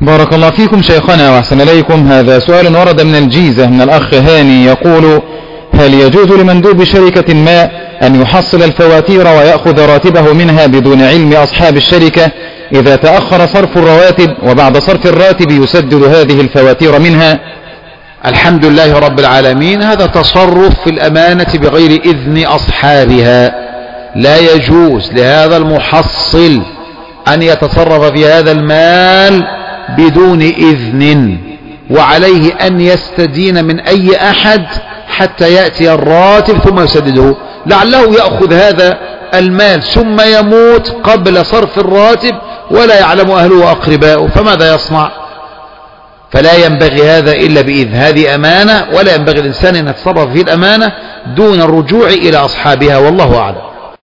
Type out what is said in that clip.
بارك الله فيكم شيخنا وأحسن إليكم. هذا سؤال ورد من الجيزة من الأخ هاني يقول: هل يجوز لمندوب شركة ما أن يحصل الفواتير ويأخذ راتبه منها بدون علم أصحاب الشركة إذا تأخر صرف الرواتب، وبعد صرف الراتب يسدد هذه الفواتير منها؟ الحمد لله رب العالمين. هذا تصرف في الأمانة بغير إذن أصحابها. لا يجوز لهذا المحصل أن يتصرف في هذا المال بدون إذن، وعليه أن يستدين من أي أحد حتى يأتي الراتب ثم يسدده. لعله يأخذ هذا المال ثم يموت قبل صرف الراتب ولا يعلم أهله وأقرباؤه، فماذا يصنع؟ فلا ينبغي هذا إلا بإذن. هذه أمانة، ولا ينبغي الإنسان أن يتصرف في الأمانة دون الرجوع إلى أصحابها، والله أعلم.